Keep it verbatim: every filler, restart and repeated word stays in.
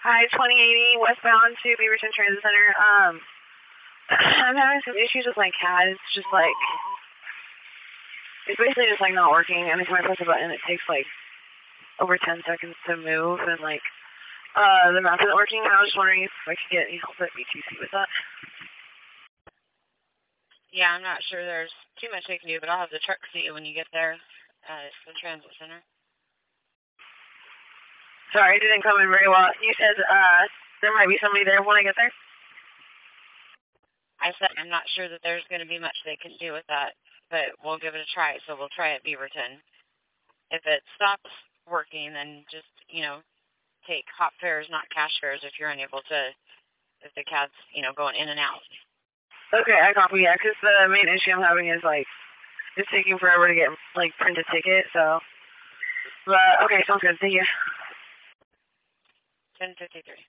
Hi, twenty eighty westbound to Beaverton Transit Center. Um, I'm having some issues with my C A D. It's just like, it's basically just like not working. Every time I press a button, it takes like over ten seconds to move, and like, uh, the map isn't working. I was just wondering if I could get any help at B T C with that. Yeah, I'm not sure there's too much they can do, but I'll have the truck see you when you get there at the transit center. Sorry, it didn't come in very well. You said uh, there might be somebody there when I get there? I said I'm not sure that there's going to be much they can do with that, but we'll give it a try, so we'll try at Beaverton. If it stops working, then just, you know, take hop fares, not cash fares, if you're unable to, if the C A D's, you know, going in and out. Okay, I copy, yeah, because the main issue I'm having is, like, it's taking forever to get, like, print a ticket, so. But, okay, sounds good. Thank you. ten fifty-three.